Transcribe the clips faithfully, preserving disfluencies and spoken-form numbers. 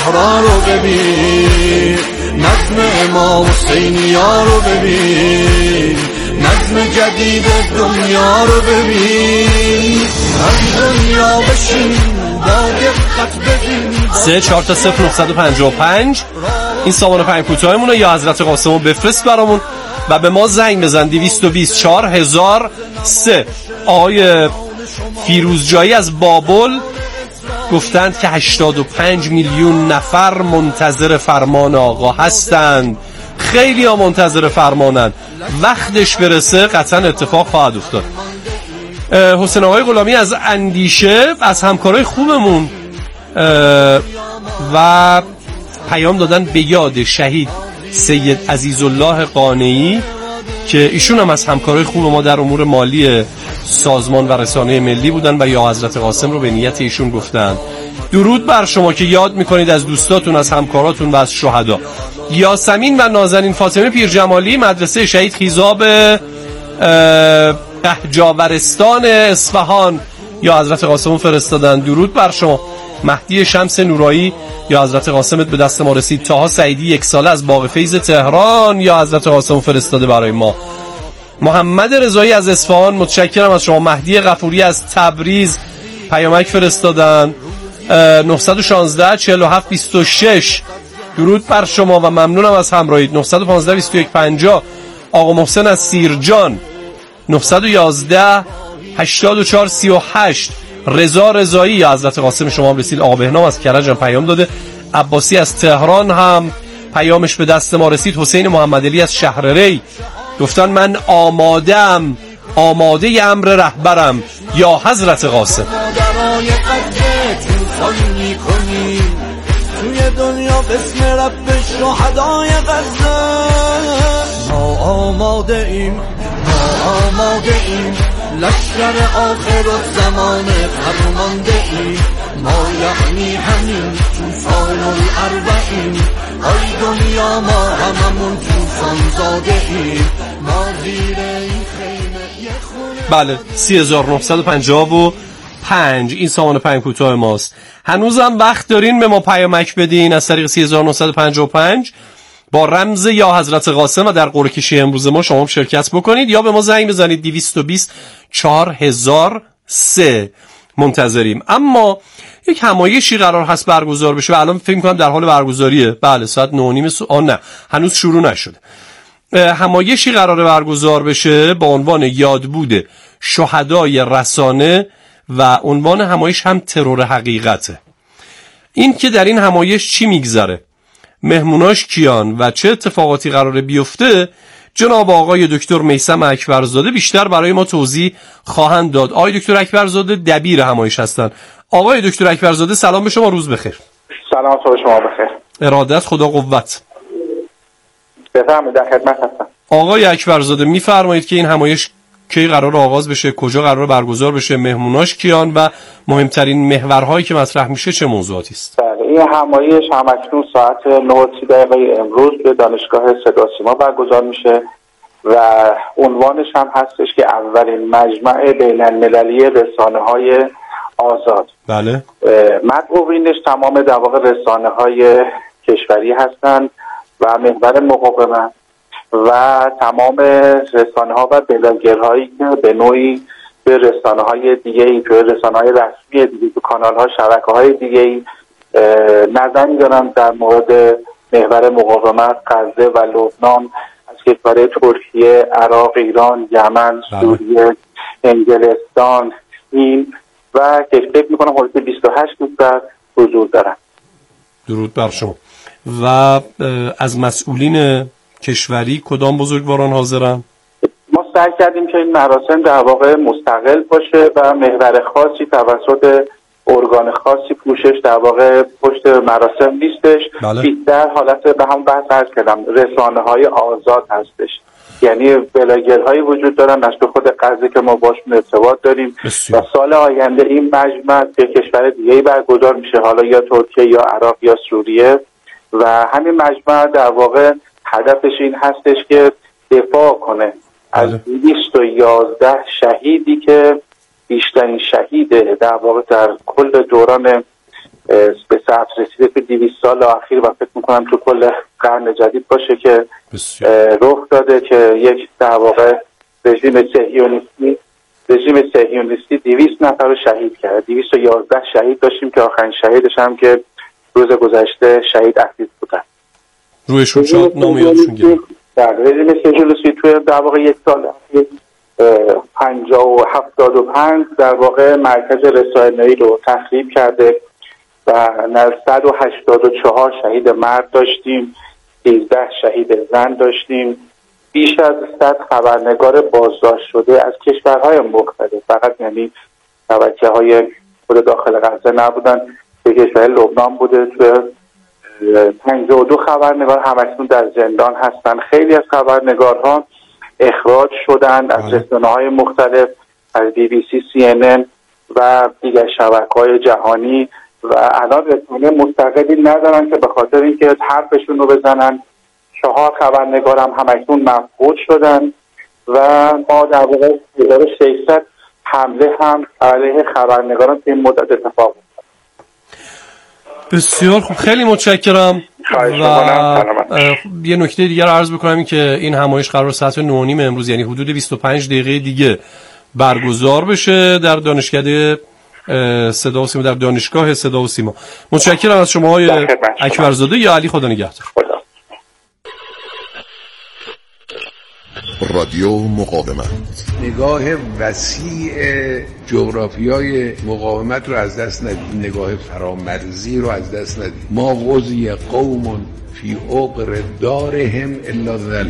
زهرا رو ببین، نظم امام حسینی ها رو ببین، نظم جدید دنیا رو ببین، از دنیا بشین با دقت ببین. سه چهار تا صفر نهصد و پنجاه و پنج این سامان پنج کوتاهمونه، یا حضرت قاسمو بفرست برامون و به ما زنگ بزن. دویست و بیست چهار هزار و سه. آقای فیروزجایی از بابل گفتند که هشتاد و پنج میلیون نفر منتظر فرمان آقا هستند. خیلی ها منتظر فرمانند، وقتش برسه قطعا اتفاق خواهد افتاد. حسین آقای غلامی از اندیشه از همکارای خوبمون و پیام دادن به یاد شهید سید عزیزالله قانعی که ایشون هم از همکارای خوب ما در امور مالی سازمان و رسانه ملی بودن و یا حضرت قاسم رو به نیت ایشون گفتن. درود بر شما که یاد میکنید از دوستاتون، از همکاراتون و از شهدا. یاسمین و نازنین فاطمه پیرجمالی مدرسه شهید خیزاب قهجاورستان اصفهان یا حضرت قاسم فرستادن. درود بر شما. مهدی شمس نورایی یا حضرت قاسمت به دست ما رسید. طاها سعیدی یک ساله از باغ فیض تهران یا حضرت قاسم فرستاده برای ما. محمد رضایی از اصفهان متشکرم از شما. مهدی غفوری از تبریز پیامک فرستادن. نهصد و شانزده چهل و هفت بیست و شش درود بر شما و ممنونم از همراهیت. نهصد و پانزده بیست و یک پنجاه آقا محسن از سیرجان. نهصد و یازده هشتاد و چهار سی و هشت رضا رضایی یا حضرت قاسم شما هم رسید. آقا بهنام از کرج هم پیام داده. عباسی از تهران هم پیامش به دست ما رسید. حسین محمدعلی از شهر ری گفتن من آماده‌ام، آماده امر رهبرم یا حضرت قاسم. توی دنیا بسم رب شهدای غزه ما آماده ایم، ما آماده ایم، لشکر آخر الزمان فرمانده ایم، ما یعنی همین توفان الاربعین، آی دنیا ما هممون توفان زاده ایم، ما زیر این خیمه یه خونه. بله سی هزار و نهصد و پنجاه و پنج این سامان پنج کوتاه ماست. هنوزم وقت دارین به ما پیامک بدین از طریق سی هزار و نهصد و پنجاه و پنج با رمز یا حضرت قاسم و در قرعه کشی امروز ما شما شرکت بکنید یا به ما زنگ بزنید. دویست و بیست چهار هزار و سه منتظریم. اما یک همایشی قرار هست برگزار بشه و الان فکر می‌کنم در حال برگزاریه. بله ساعت نه و نیم صبح. نه هنوز شروع نشده. همایشی قرار برگزار بشه با عنوان یادبود شهدای رسانه و عنوان همایش هم ترور حقیقته. این که در این همایش چی میگذره، مهموناش کیان و چه اتفاقاتی قراره بیفته، جناب آقای دکتر میثم اکبرزاده بیشتر برای ما توضیح خواهند داد. آقای دکتر اکبرزاده دبیر همایش هستن. آقای دکتر اکبرزاده سلام به شما، روز بخیر. سلام، صبح شما بخیر. ارادت، خدا قوت. بفرمایید، در خدمت هستم. آقای اکبرزاده میفرمایید که این همایش کی قرار آغاز بشه، کجا قرار برگزار بشه، مهموناش کیان و مهمترین محورهایی که مطرح میشه چه موضوعاتی است؟ بله، این همایش همکنون ساعت نه و سی دقیقه امروز به دانشگاه صدا و سیما برگزار میشه و عنوانش هم هستش که اولین مجمع بین المللی رسانه‌های آزاد. بله. مدعوینش تمام در واقع رسانه‌های کشوری هستند و محور مقاومت و تمام رسانه‌ها و بلاگرهایی که به نوعی به رسانه‌های دیگه‌ای، به رسانه‌های رسمی دیگه، به کانال‌ها، شبکه‌های دیگه‌ای نظری دارن در مورد محور مقاومت، غزه و لبنان، از کشورهای ترکیه، عراق، ایران، یمن، سوریه، انگلستان، این و که فکر می‌کنم حدود بیست و هشت کشور حضور دارن. درود بر شما. و از مسئولین کشوری کدام بزرگواران حاضرن؟ ما سعی کردیم که این مراسم در واقع مستقل باشه و محور خاصی توسط ارگان خاصی پوشش در واقع پشت مراسم نیستش. بله. بیشتر حالت به هم بحث عرض کردم رسانه‌های آزاد هستش، یعنی بلاگرهایی وجود دارن از خود غزه که ما باشون ارتباط داریم بسیار. و سال آینده این مجمع به کشور دیگه‌ای برگزار میشه، حالا یا ترکیه یا عراق یا سوریه، و همین مجمع در واقع هدفش این هستش که دفاع کنه از دویست و یازده شهیدی که بیشترین شهید در واقع در کل دوران به ثبت رسیده تو دویست سال اخیر و فکر میکنم تو کل قرن جدید باشه که رخ داده که یک در واقع رژیم صهیونیستی رژیم صهیونیستی دویست نفر رو شهید کرد. دویست و یازده شهید داشتیم که آخرین شهیدش هم که روز گذشته شهید عزیز بودن. رویشون شد نام یادشون گرفت. در رژیم صهیونیستی توی در واقع یک سال اخیر پنجاه و هفتاد و پنج در واقع مرکز رسانه‌ای رو تخریب کرده و صد و هشتاد و چهار شهید مرد داشتیم، سیزده شهید زن داشتیم، بیش از صد خبرنگار بازداشت شده از کشورهای مختلف، فقط یعنی شبکه های خود داخل غزه نبودن، به کشور لبنان بوده. تو پنجاه و دو خبرنگار همکنون در زندان هستن. خیلی از خبرنگارها اخراج شدن از رسانه‌های مختلف، از بی بی سی، سی ان ان و دیگر شبکه‌های جهانی و الان رسانه مستقلی ندارن که به خاطر اینکه حرفشون رو بزنن. چهار خبرنگار هم همکنون مفقود شدن و ما در واقع هزار و ششصد حمله هم علیه خبرنگاران این مدت اتفاق افتاد. بسیار خوب، خیلی متشکرم. و یه نکته دیگر عرض بکنم این که این همایش قرار ساعت نه و نیم امروز یعنی حدود بیست و پنج دقیقه دیگه برگزار بشه در دانشکده صدا و سیما، در دانشگاه صدا و سیما. متشکرم از شما های اکبرزاده یا علی. خدا نگهدار. رادیو مقاومت، نگاه وسیع جغرافیای مقاومت رو از دست ندید، نگاه فرامرزی رو از دست ندید. ما وضی قوم فی عقر دارهم الا ذل.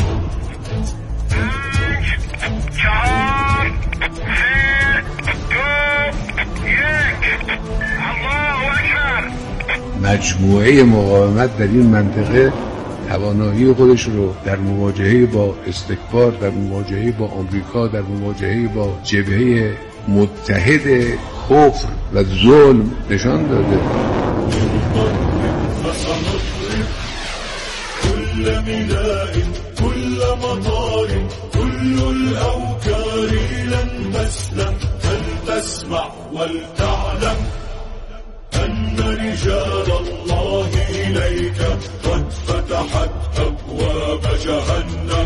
مجموعه مقاومت در این منطقه توانایی خودش رو در مواجهه با استکبار، در مواجهه با آمریکا، در مواجهه با جبهه متحد کفر و ظلم نشان داده. كل ملاء كل مطار كل الأوكار لن تسلم فلتسمع ولتعلم أن رجال الله إليك قد فتحت أبواب جهنم.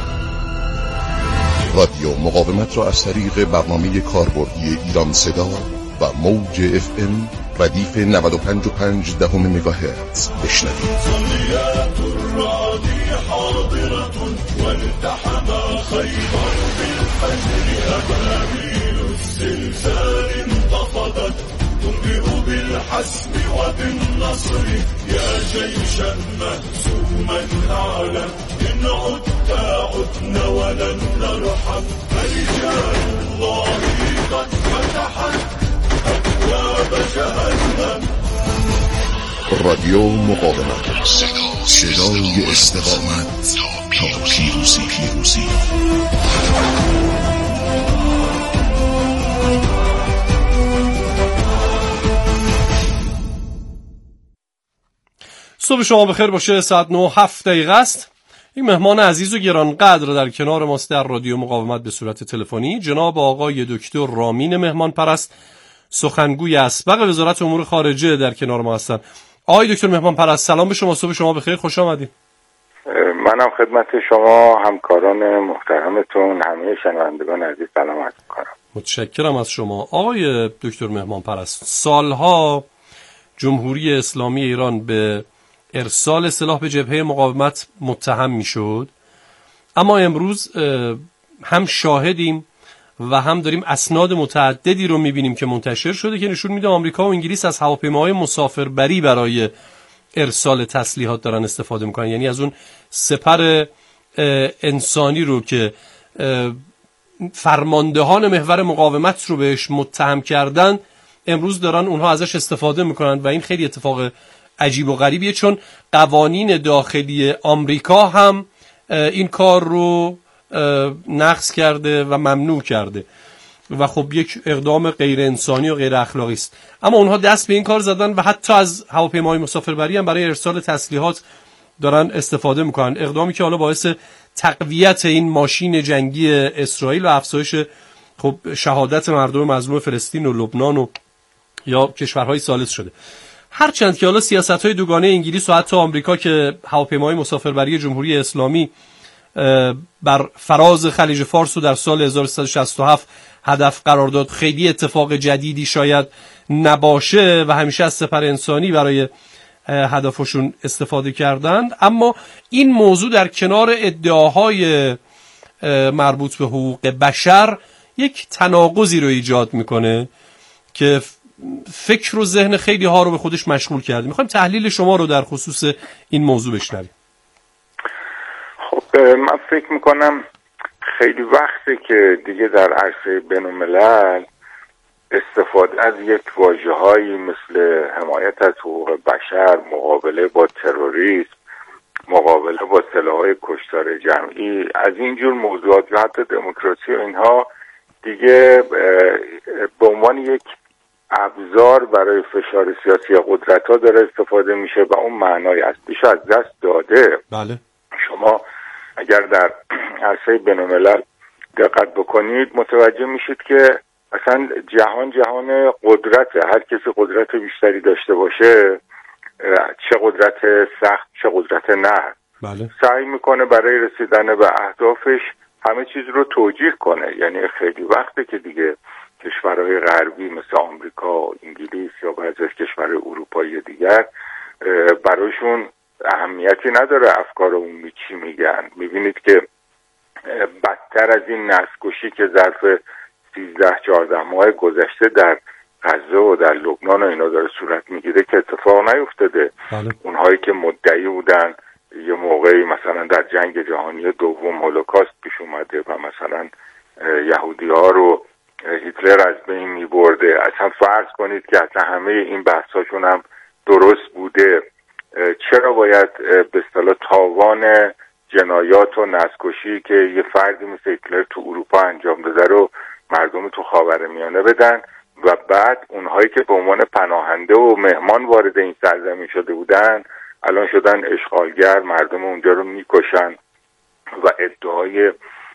رادیو مقاومت را از طریق برنامه کاربردی ایران صدا و موج اف ام ردیف نود و پنج و پنج دهم مگاهرتز بشنوید. صليات الرادي حاضرة والتحما خيبر بالفجر أبابيل الزلزال انتفضت تنبئ بالحسم وبالنصر يا جيشا مهزوما أعلى إن عدت عدنا ولن نرحم فرجال الله قد فتحت أبواب جهنم. رادیو مقاومت، صدای استقامت تا پیروزی. پیروزی صبح شما بخیر باشه. ساعت نه و هفت دقیقه است. این مهمان عزیز و گرانقدر در کنار ماست در رادیو مقاومت به صورت تلفنی، جناب آقای دکتر رامین مهمان پرست، سخنگوی اسبق وزارت امور خارجه در کنار ما هستن. آقای دکتر مهمان پرست، سلام به شما. صبح شما بخیر، خوش آمدید. منم خدمت شما، همکاران محترمتون، همه شنوندگان عزیز سلام عرض می‌کنم. متشکرم از شما. آقای دکتر مهمان پرست، سالها جمهوری اسلامی ایران به ارسال سلاح به جبهه مقاومت متهم میشد، اما امروز هم شاهدیم و هم داریم اسناد متعددی رو میبینیم که منتشر شده که نشون میده آمریکا و انگلیس از هواپیماهای مسافربری برای ارسال تسلیحات دارن استفاده میکنن. یعنی از اون سپر انسانی رو که فرماندهان محور مقاومت رو بهش متهم کردن، امروز دارن اونها ازش استفاده میکنن و این خیلی اتفاق عجیب و غریبیه، چون قوانین داخلی آمریکا هم این کار رو نقض کرده و ممنوع کرده و خب یک اقدام غیر انسانی و غیر اخلاقی است. اما اونها دست به این کار زدن و حتی از هواپیماهای مسافربری هم برای ارسال تسلیحات دارن استفاده میکنن، اقدامی که حالا باعث تقویت این ماشین جنگی اسرائیل و افزایش خب شهادت مردم مظلوم فلسطین و لبنان و یا کشورهای ثالث شده. هرچند که حالا سیاست‌های دوگانه انگلیس و حتی آمریکا که هواپیمای مسافربری جمهوری اسلامی بر فراز خلیج فارس رو در سال هزار و سیصد و شصت و هفت هدف قرار داد، خیلی اتفاق جدیدی شاید نباشه و همیشه از سپر انسانی برای هدفشون استفاده کردند. اما این موضوع در کنار ادعاهای مربوط به حقوق بشر یک تناقضی رو ایجاد میکنه که فکر و ذهن خیلی ها رو به خودش مشغول کرده. میخوایم تحلیل شما رو در خصوص این موضوع بشنویم. خب من فکر میکنم خیلی وقته که دیگه در عرصه بین‌الملل استفاده از یک واژه‌هایی مثل حمایت از حقوق بشر، مقابله با تروریسم، مقابله با سلاح‌های کشتار جمعی، از اینجور موضوعات و حتی دموکراسی و اینها دیگه به عنوان یک ابزار برای فشار سیاسی قدرت‌ها داره استفاده میشه و اون معنای اصلیش از دست داده. بله. شما اگر در عرصه بین‌الملل دقت بکنید متوجه میشید که اصلا جهان جهان قدرته. هر کسی قدرت بیشتری داشته باشه، چه قدرت سخت چه قدرت نرم، بله. سعی میکنه برای رسیدن به اهدافش همه چیز رو توجیه کنه. یعنی خیلی وقته که دیگه کشورهای غربی مثل آمریکا، انگلیس یا بعضی از کشورهای اروپایی دیگر برایشون اهمیتی نداره افکار عمومی چی میگن. میبینید که بدتر از این نسل‌کشی که ظرف سیزده چهارده ماه گذشته در غزه و در لبنان و اینا داره صورت میگیره که اتفاق نیفتاده. بله. اونهایی که مدعی بودن یه موقعی مثلا در جنگ جهانی دوم هولوکاست پیش اومده و مثلا یهودی ها رو هیتلر از بین میبرده، اصلا فرض کنید که اصلا همه این بحثاشون هم درست بوده، چرا باید به اصطلاح تاوان جنایات و نسل‌کشی که یه فردی مثل هیتلر تو اروپا انجام داده رو مردم تو خاورمیانه بدن و بعد اونهایی که به عنوان پناهنده و مهمان وارد این سرزمین شده بودن الان شدن اشغالگر، مردم اونجا رو میکشن و ادعای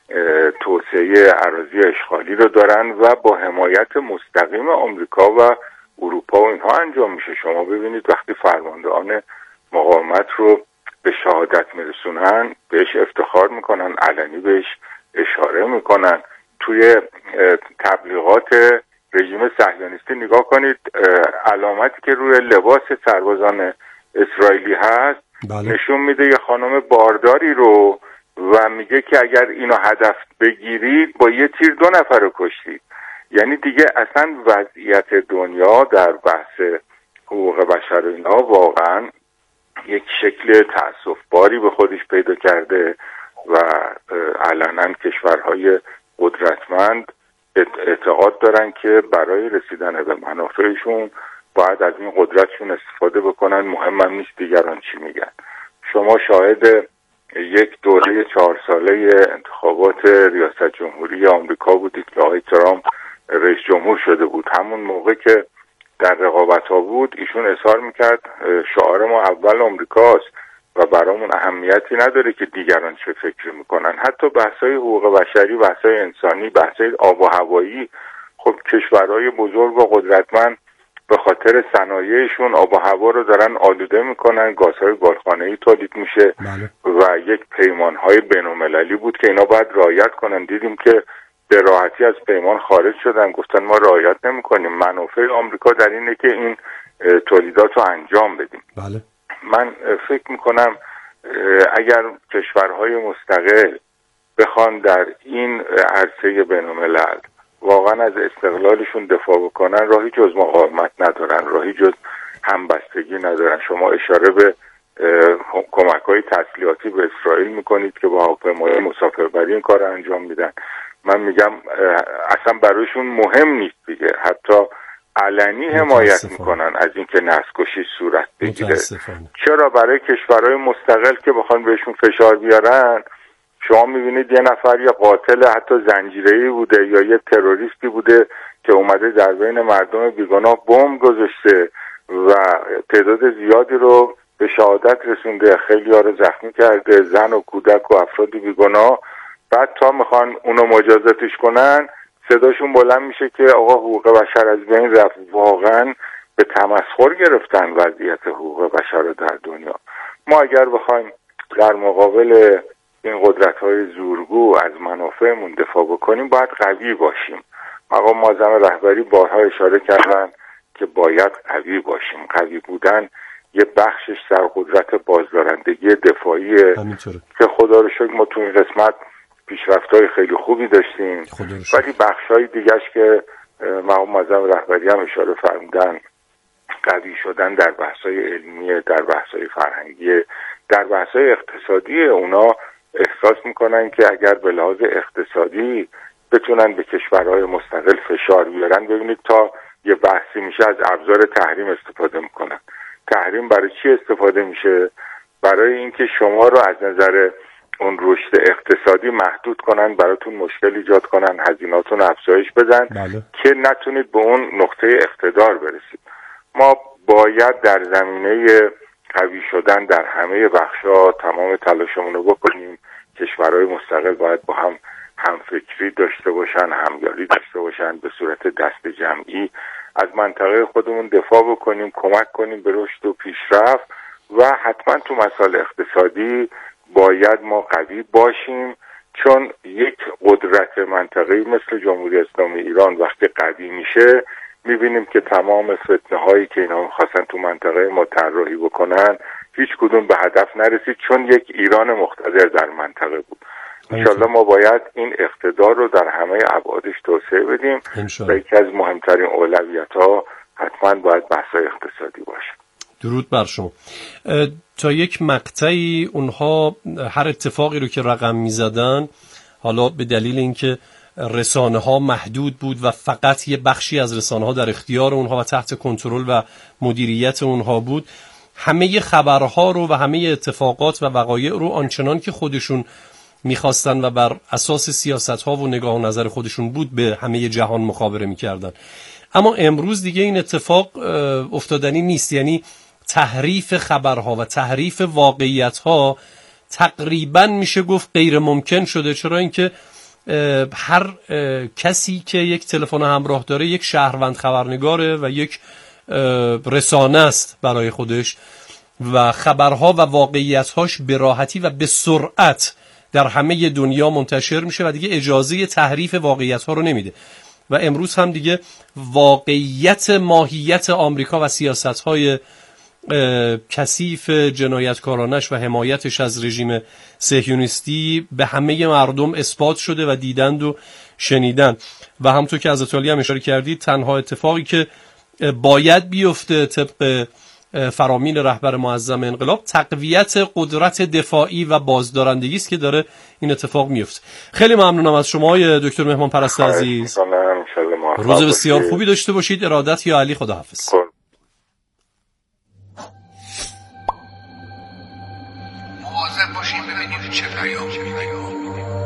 توسعه اراضی اشغالی رو دارن و با حمایت مستقیم آمریکا و اروپا و اینها انجام میشه. شما ببینید وقتی فرماندهان مقاومت رو به شهادت میرسونن بهش افتخار میکنن، علنی بهش اشاره میکنن. توی تبلیغات رژیم صهیونیستی نگاه کنید، علامتی که روی لباس سربازان اسرائیلی هست بله. نشون میده یه خانم بارداری رو و میگه که اگر اینو هدف بگیرید با یه تیر دو نفر رو کشتید. یعنی دیگه اصلا وضعیت دنیا در بحث حقوق بشر اینا واقعا یک شکل تأسف‌باری به خودش پیدا کرده و علنا کشورهای قدرتمند اعتقاد دارن که برای رسیدن به منافعشون باید از این قدرتشون استفاده بکنن، مهم هم نیست دیگران چی میگن. شما شاهد یک دوره چهار ساله انتخابات ریاست جمهوری آمریکا بودید که آقای ترامپ رئیس جمهور شده بود. همون موقع که در رقابت ها بود ایشون اظهار میکرد شعار ما اول آمریکاست و برامون اهمیتی نداره که دیگران چه فکر میکنن. حتی بحثای حقوق بشری، بحثای انسانی، بحثای آب و هوایی، خب کشورهای بزرگ و قدرتمند به خاطر صنایعشون آب و هوا رو دارن آلوده میکنن، گازهای گلخانه‌ای تولید میشه بله. و یک پیمانهای بین‌المللی بود که اینا باید رعایت کنن. دیدیم که به راحتی از پیمان خارج شدن، گفتن ما رعایت نمی‌کنیم. منافع آمریکا در اینه که این تولیدات رو انجام بدیم. بله. من فکر میکنم اگر کشورهای مستقل بخوان در این عرصه بین‌الملل واقعا از استقلالشون دفاع بکنن، راهی جز مقاومت ندارن، راهی جز همبستگی ندارن. شما اشاره به کمک‌های تسلیحاتی به اسرائیل میکنید که با هواپیمای مسافربری این کار انجام میدن. من میگم اصلا برایشون مهم نیست دیگه، حتی علنی حمایت میکنن از اینکه نسل‌کشی صورت بگیره. چرا؟ برای کشورهای مستقل که بخوان بهشون فشار بیارن. شما میبینید یه نفر یه قاتل حتی زنجیره‌ای بوده یا یه تروریستی بوده که اومده در بین مردم بیگناه بمب گذاشته و تعداد زیادی رو به شهادت رسونده، خیلی ها رو زخمی کرده، زن و کودک و افراد بیگناه. بعد تا میخوان اونو مجازاتش کنن صداشون بلند میشه که آقا حقوق بشر از بین رفت. واقعا به تمسخر گرفتن وضعیت حقوق بشر رو در دنیا. ما اگر بخوایم در مقابل این قدرت‌های زورگو از منافعمون دفاع بکنیم باید قوی باشیم. مقام معظم رهبری بارها اشاره کردن که باید قوی باشیم. قوی بودن یه بخشش در قدرت بازدارندگی دفاعی که خدا رو شکر ما تو این قسمت پیشرفت‌های خیلی خوبی داشتیم، ولی بخش‌های دیگه‌اش که مقام معظم رهبری هم اشاره فرمودن، قوی شدن در بحث‌های علمی، در بحث‌های فرهنگی، در بحث‌های اقتصادی. اونا احساس میکنن که اگر به لحاظ اقتصادی بتونن به کشورهای مستقل فشار بیارن، ببینید تا یه بحثی میشه از ابزار تحریم استفاده میکنن. تحریم برای چی استفاده میشه؟ برای اینکه شما رو از نظر اون رشد اقتصادی محدود کنن، براتون مشکل ایجاد کنن، هزینه‌هاتون افزایش بدن بله. که نتونید به اون نقطه اقتدار برسید. ما باید در زمینه قوی شدن در همه بخشا تمام تلاشمون رو بکنیم. کشورهای مستقل باید با هم همفکری داشته باشن، همیاری داشته باشن، به صورت دست جمعی از منطقه خودمون دفاع بکنیم، کمک کنیم به رشد و پیشرفت. و حتما تو مسائل اقتصادی باید ما قوی باشیم، چون یک قدرت منطقه‌ای مثل جمهوری اسلامی ایران وقتی قوی میشه میبینیم که تمام فتنه هایی که اینا میخواستن تو منطقه ما طراحی بکنن هیچ کدوم به هدف نرسید، چون یک ایران مقتدر در منطقه بود. انشالله ما باید این اقتدار رو در همه ابعادش توسعه بدیم و یکی از مهمترین اولویت ها حتما باید بحث اقتصادی باشه. درود بر شما. تا یک مقطعی اونها هر اتفاقی رو که رقم می زدن، حالا به دلیل اینکه رسانه ها محدود بود و فقط یه بخشی از رسانه ها در اختیار اونها و تحت کنترل و مدیریت اونها بود، همه خبرها رو و همه اتفاقات و وقایع رو آنچنان که خودشون میخواستن و بر اساس سیاست ها و نگاه و نظر خودشون بود به همه جهان مخابره میکردن. اما امروز دیگه این اتفاق افتادنی نیست. یعنی تحریف خبرها و تحریف واقعیت ها تقریبا میشه گفت غیر ممکن شده. چرا اینکه هر کسی که یک تلفن همراه داره یک شهروند خبرنگاره و یک رسانه است برای خودش و خبرها و واقعیت‌هاش به راحتی و به سرعت در همه دنیا منتشر میشه و دیگه اجازه تحریف واقعیت‌ها رو نمیده. و امروز هم دیگه واقعیت ماهیت آمریکا و سیاست‌های کثیف جنایتکارانش و حمایتش از رژیم صهیونیستی به همه مردم اثبات شده و دیدند و شنیدند. و همونطور که حضرت علی هم اشاره کردید، تنها اتفاقی که باید بیفته طبق فرامین رهبر معظم انقلاب تقویت قدرت دفاعی و بازدارندگی است که داره این اتفاق میفته. خیلی ممنونم از شما دکتر مهمان پرست عزیز. روز بسیار خوبی داشته باشید. ارادت یا علی. خداحافظ. مواظب باشید ببینید چه پیامی میاد.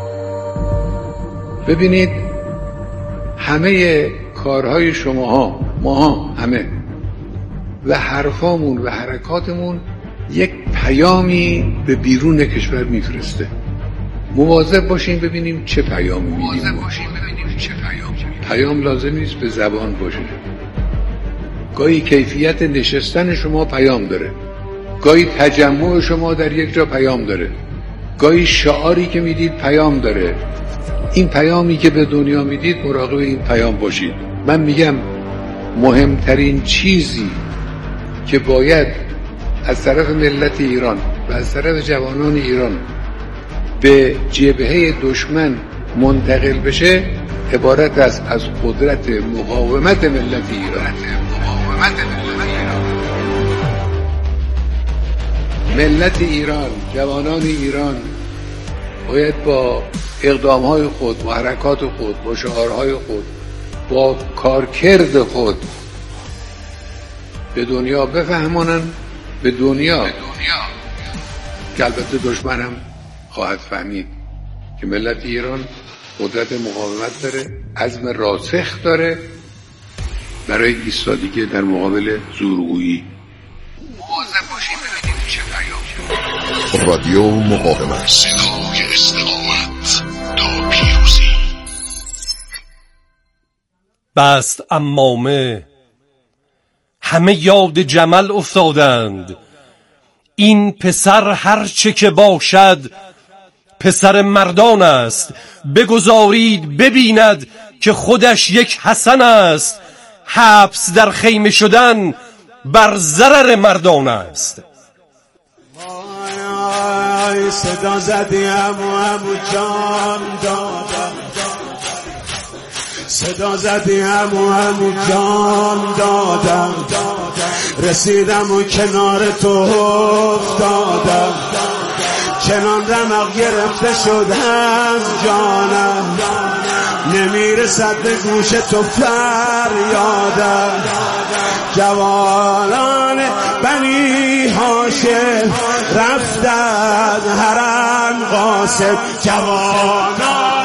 ببینید همه کارهای شماها، ماها همه و حرفامون و حرکاتمون یک پیامی به بیرون کشور میفرسته. مواظب باشیم ببینیم چه پیامی میدیم. مواظب باشیم ببینیم چه پیامی. پیام لازم نیست به زبان باشه. گاهی کیفیت نشستن شما پیام داره، گاهی تجمع شما در یک جا پیام داره، گاهی شعاری که میدید پیام داره. این پیامی که به دنیا میدید مراقب این پیام باشید. من میگم مهمترین چیزی که باید از طرف ملت ایران و از طرف جوانان ایران به جبهه دشمن منتقل بشه عبارت است از قدرت مقاومت ملت ایران. مقاومت ملت ایران. ملت ایران، جوانان ایران باید با اقدامهای خود، با حرکات خود، با شعارهای خود، با کارکرد خود به دنیا بفهمانن، به دنیا, به دنیا. که البته دشمن هم خواهد فهمید که ملت ایران قدرت مقاومت داره، عزم راسخ داره برای ایستادگی در مقابل زورگویی. مواظب باشید ببینید چه پیام. رادیو مقاومت، صدای استقامت تا پیروزی. بست امامه، همه یاد جمل افتادند. این پسر هرچه که باشد پسر مردان است. بگذارید ببیند که خودش یک حسن است. حبس در خیمه شدن بر ضرر مردان است. صدا زدی همو همو جان دادم، صدا زدی همو همو جان دادم، رسیدم و کنار تو افتادم، چنان رمق گرفته شد از جانم، نمیرسد به گوش تو فریادم. جوانان بنی هاشم رفتن حرم قاسم، جوانان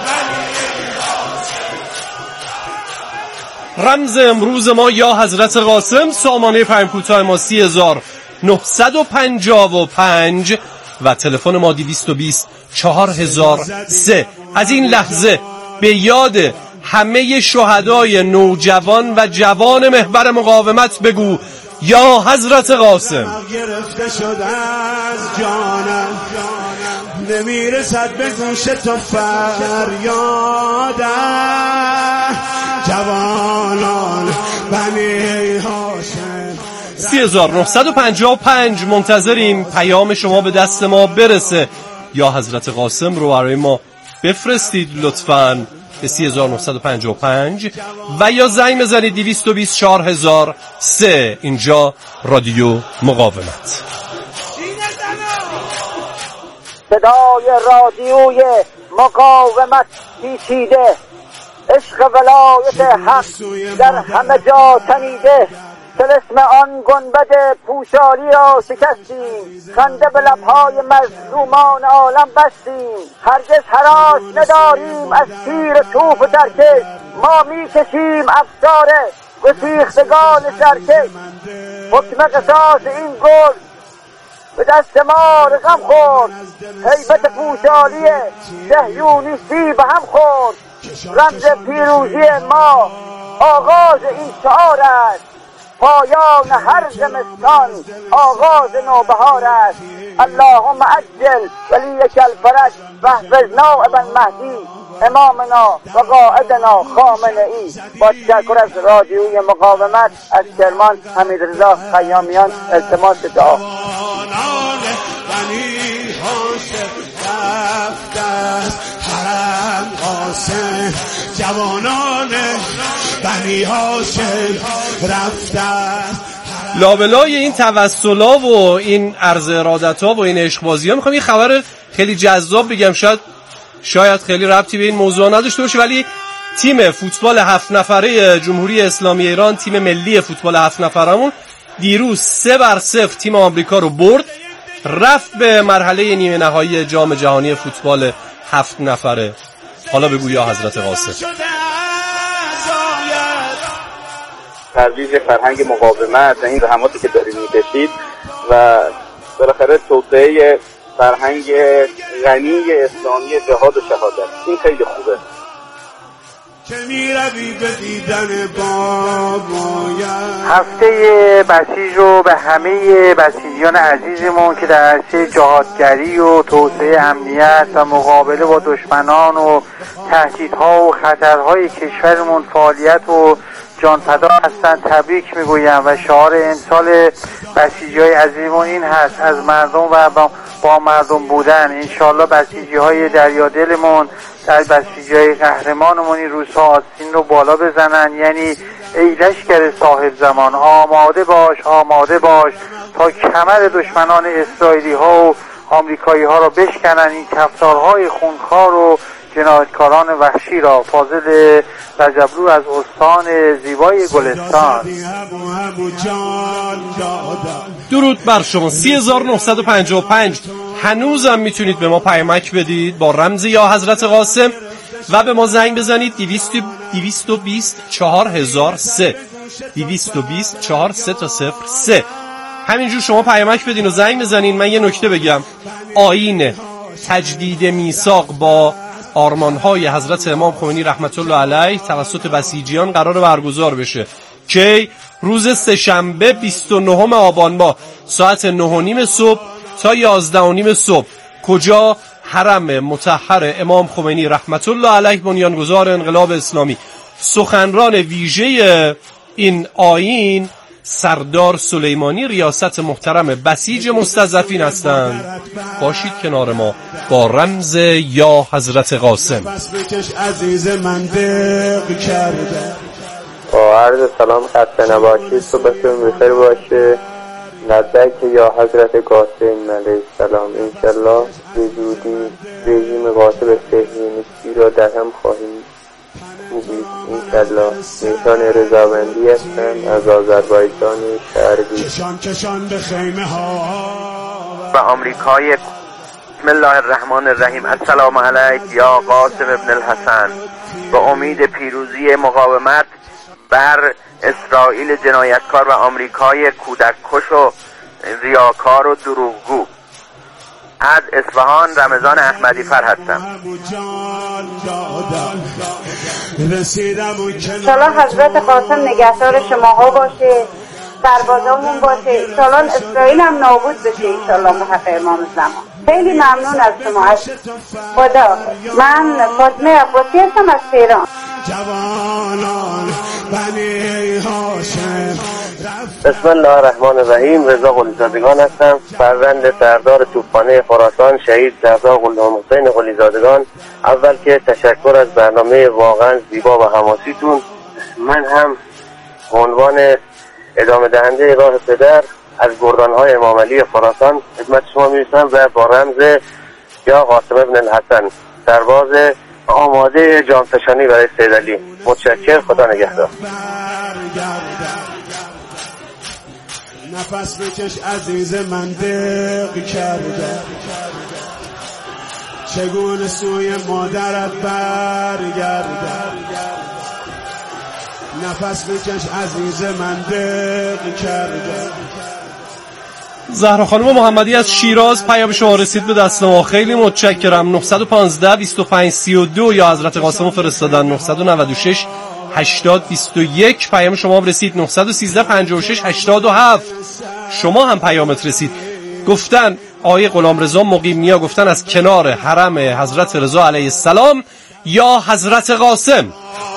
رمز امروز ما یا حضرت قاسم. سامانه پیام کوتاه ما سی هزار نهصد و پنجاه و پنج و تلفن ما دویست و بیست چهار هزار و سه. از این لحظه به یاد همه شهدای نوجوان و جوان محور مقاومت بگو یا حضرت قاسم. گرفته شد از جانم، نمیرسد به گوش تو فریادم. جوانان بنی هاشم سی هزار نهصد و پنجاه و پنج منتظریم پیام شما به دست ما برسه. یا حضرت قاسم رو برای ما بفرستید لطفاً به سی هزار نهصد و پنجاه و پنج و یا زنگ بزنید دویست و بیست چهار هزار و سه. اینجا رادیو مقاومت. صدای رادیوی مقاومت پیچیده، عشق ولایت حق در همه جا تنیده. طلسم آن گنبد پوشالی را شکستیم، خنده به لبهای مظلومان عالم بستیم. هرگز هراس نداریم از تیر توپ و ترکش، ما میکشیم افسار گسیختگان سرکش. حکم قصاص این گل به دست ما رقم خورد، هیبت پوشالی صهیونیستی به هم خورد. رمز پیروزی ما آغاز این شعار است، پایان هر زمستان آغاز نوبهار است. اللهم عجل ولیک الفرج و احفظنا ابن مهدی امامنا و قائدنا خامنه ای. با تشکر از رادیوی مقاومت از کرمان، حمیدرضا خیامیان. التماس دعا. حرم قاسم، جوانان بنی هاشم رفتن. لابلای این توسلا و این عرض ارادت‌ها و این عشقبازی‌ها میخوام یه خبر خیلی جذاب بگم. شاید شاید خیلی ربطی به این موضوع نداشته باشه، ولی تیم فوتبال هفت نفره جمهوری اسلامی ایران، تیم ملی فوتبال هفت نفرمون دیروز سه بر صفر تیم آمریکا رو برد، رفت به مرحله نیمه نهایی جام جهانی فوتبال هفت نفره. حالا بگو یا حضرت قاسم. ترویج فرهنگ مقاومت و این زحماتی که دارید می‌کشید و بالاخره توسعه فرهنگ غنی اسلامی جهاد و شهادت، این خیلی خوبه. هفته بسیج رو به همه بسیجیان عزیزمون که در عرصه جهادگری و توسعه امنیت و مقابله با دشمنان و تهدیدها و خطرهای کشورمون فعالیت و جانفدا هستن تبریک میگویم و شعار امسال بسیجی‌های عزیزمون این هست: از مردم و با مردم بودن. انشالله بسیجی‌های دریادلمون در بسیجی‌های قهرمانمون این روزها آستین رو بالا بزنن، یعنی ای لشکر صاحب زمان آماده باش آماده باش تا کمر دشمنان اسرائیلی ها و آمریکایی ها را بشکنن، این کفتارهای خونخوار و جنایتکاران وحشی را. فاضل رجبلو از استان زیبای گلستان. درود بر شما. سی هزار نهصد و پنجاه و پنج هنوزم میتونید به ما پیامک بدید با رمز یا حضرت قاسم و به ما زنگ بزنید دویست و بیست چهار هزار و سه دویست و بیست چهار سه تا صفر سه. همینجور شما پیامک بدین و زنگ بزنین. من یه نکته بگم: آیین تجدید میثاق با آرمان‌های حضرت امام خمینی رحمت الله علیه توسط بسیجیان قرار برگزار بشه که روز سه‌شنبه بیست و نهم آبان ماه ساعت نه و نیم صبح تا یازده و نیم صبح. کجا؟ حرم مطهر امام خمینی رحمت الله علیه بنیانگذار انقلاب اسلامی. سخنران ویژه این آیین سردار سلیمانی ریاست محترم بسیج مستضعفین هستند. باشید کنار ما با رمز یا حضرت قاسم. با عرض سلام خسته نباشید، صبحتون بخیر باشه. لبیک یا حضرت قاسم علیه السلام. انشالله به زودی رژیم قاسم صهیونیستی را در هم خواهیم خوبید. انشالله. نیشان رضابندی هستن از آذربایجان شرقی و آمریکای. بسم الله الرحمن الرحیم. السلام علیک یا قاسم ابن الحسن. با امید پیروزی مقاومت بر اسرائیل جنایتکار و آمریکای کودککش و ریاکار و دروغگو. از اصفهان رمضان احمدی فر هستم. انشالله حضرت قاسم نگهدار شماها باشه، سربازامون باشه، انشالله اسرائیل هم نابود بشه انشالله به حق امام زمان. خیلی ممنون از شما. از خدا. من فاطمه عباسی هستم از تهران. بسم الله الرحمن الرحیم. رضا قلیزادگان هستم، فرزند سردار توپخانه خراسان شهید سردار غلام حسین قلیزادگان. اول که تشکر از برنامه واقعا زیبا و حماسیتون. من هم عنوان ادامه دهنده راه پدر از گردانهای امام علی خراسان خدمت شما میرسم و با رمز یا قاسم ابن الحسن سرباز آماده جانفشانی برای سید علی. متشکر. خدا نگهدار. نفس بکش عزیز من دق کرده، چگونه سوی مادرت برگرده. نفس بکش عزیز من دق کرده. زهرا خانم محمدی از شیراز پیام شما رسید به دست ما، خیلی متشکرم. نه یک پنج بیست و پنج سی و دو یا حضرت قاسم فرستادن. نه نه شش هشتاد بیست و یک پیام شما رسید. نه یک سه پنجاه و شش هشتاد و هفت شما هم پیامت رسید. گفتن آیه غلام رضا مقیم نیا گفتن از کنار حرم حضرت رضا علیه السلام یا حضرت قاسم.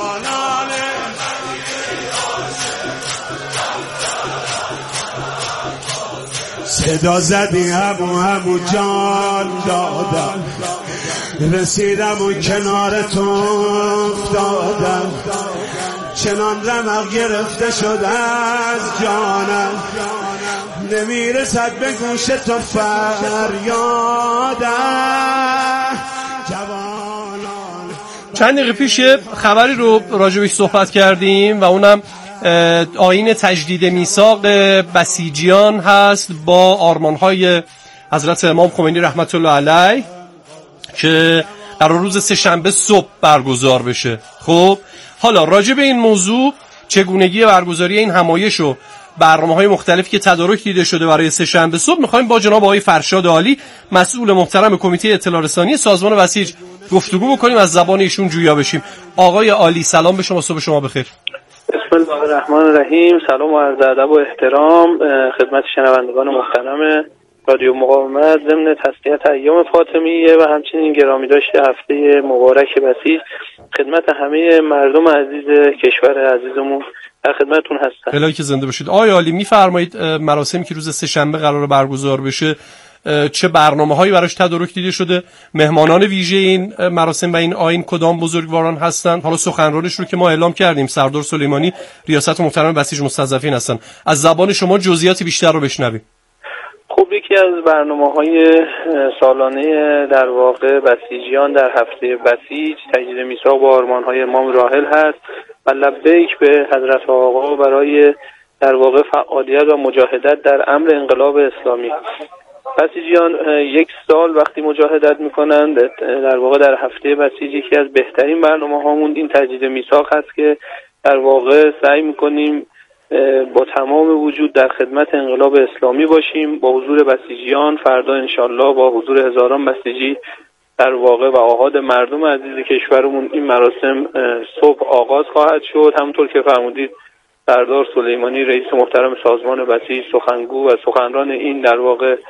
صدا زدی همو همو جان دادم، رسیدم و کنار تو افتادم، چنان رمق گرفته شد از جانم، نمیرسد به گوش تو فریادم. چند دقیقه پیش خبری رو راجبش صحبت کردیم و اونم آیین تجدید میثاق بسیجیان هست با آرمان‌های حضرت امام خمینی رحمت الله علیه که قرار روز سه‌شنبه صبح برگزار بشه. خب حالا راجع به این موضوع چگونگی برگزاری این همایش و برنامه‌های مختلفی که تدارک دیده شده برای سه‌شنبه صبح می‌خوایم با جناب آقای فرشاد عالی مسئول محترم کمیته اطلاع رسانی سازمان بسیج گفتگو بکنیم، از زبان ایشون جویا بشیم. آقای عالی سلام به شما، صبح شما بخیر. بسم الله الرحمن الرحیم. سلام و عرض ادب و احترام خدمت شنوندگان محترم رادیو مقاومت ضمن تسلیت ایام فاطمیه و همچنین گرامی داشته هفته مبارک بسیج خدمت همه مردم عزیز کشور عزیزمون در خدمتتون هستم. الهی که زنده باشید. آقای عالی میفرمایید مراسمی که روز سه‌شنبه قرار برگزار بشه چه برنامه‌هایی براش تدارک دیده شده؟ مهمانان ویژه این مراسم و این آیین کدام بزرگواران هستند؟ حالا سخنرانش رو که ما اعلام کردیم سردار سلیمانی ریاست محترم بسیج مستضعفین هستن. از زبان شما جزئیات بیشتر رو بشنویم. خب یکی از برنامه‌های سالانه در واقع بسیجیان در هفته بسیج تجدید میثاق با آرمان‌های امام راحل هست و لبیک به حضرت آقا برای در واقع فعالیت و مجاهدت در امر انقلاب اسلامی. بسیجیان یک سال وقتی مجاهدت میکنند در واقع در هفته بسیج یکی از بهترین برنامه هامون این تجدید میثاق هست که در واقع سعی میکنیم با تمام وجود در خدمت انقلاب اسلامی باشیم با حضور بسیجیان. فردا انشالله با حضور هزاران بسیجی در واقع و آحاد مردم عزیز کشورمون این مراسم صبح آغاز خواهد شد. همونطور که فرمودید سردار سلیمانی رئیس محترم سازمان بسیج سخنگو و سخنران این در واقع